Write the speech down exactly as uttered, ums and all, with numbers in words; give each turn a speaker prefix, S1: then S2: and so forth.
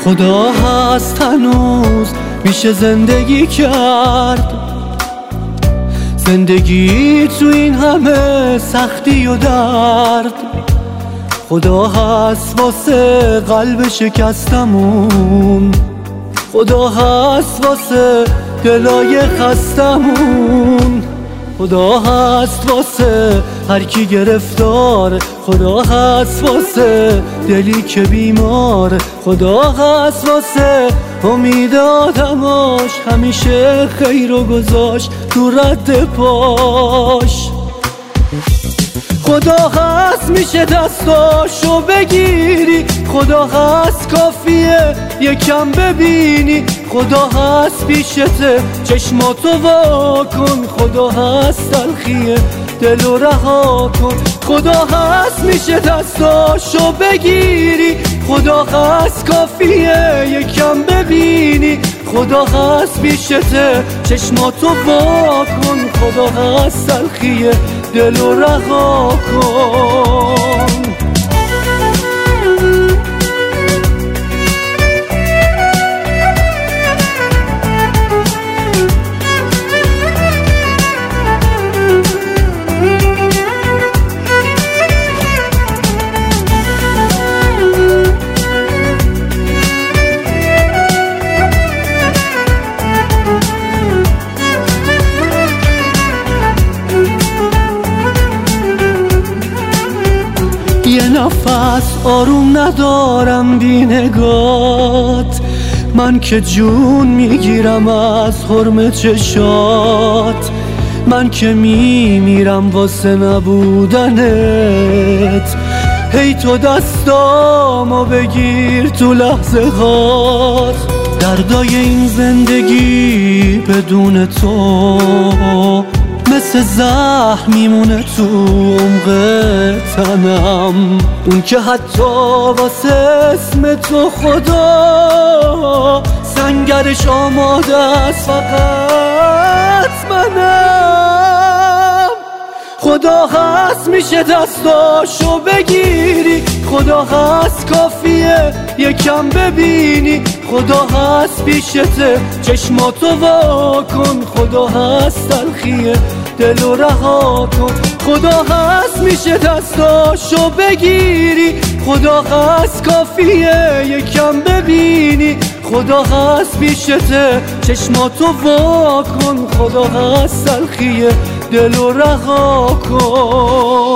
S1: خدا هست هنوز میشه زندگی کرد، زندگی تو این همه سختی و درد. خدا هست واسه قلب شکستمون، خدا هست واسه دلای خستمون، خدا هست واسه هر کی گرفتار، خدا هست واسه دلی که بیمار، خدا هست واسه امید آدماش، همیشه خیر و گذاشت تو رد پاش. خدا هست میشه دستاشو بگیری، خدا هست کافیه یکم ببینی، خدا هست پیشته چشماتو وا کن، خدا هست تلخیه دلو رها کن. خدا هست میشه دستاشو بگیری، خدا هست کافیه یکم ببینی، خدا هست پیشته چشماتو وا کن، خدا هست تلخیه دلو رها کن. یه نفس آروم ندارم بی نگات، من که جون میگیرم از حرم چشات، من که میمیرم واسه نبودنت. هی تو دستامو بگیر تو لحظه هات، دردای این زندگی بدون تو مثل زهر میمونه تو عمق تنم، اون که حتی واسه اسم تو خدا سنگرش آماده است فقط منم. خدا هست میشه دستاشو بگیری، خدا هست کافیه یکم ببینی، خدا هست پیشته چشماتو وا کن، خدا هست تلخیه دلو رها کن. خدا هست میشه دستاشو بگیری، خدا هست کافیه یکم ببینی، خدا هست پیشته چشماتو وا کن، خدا هست تلخیه دلو رها کن.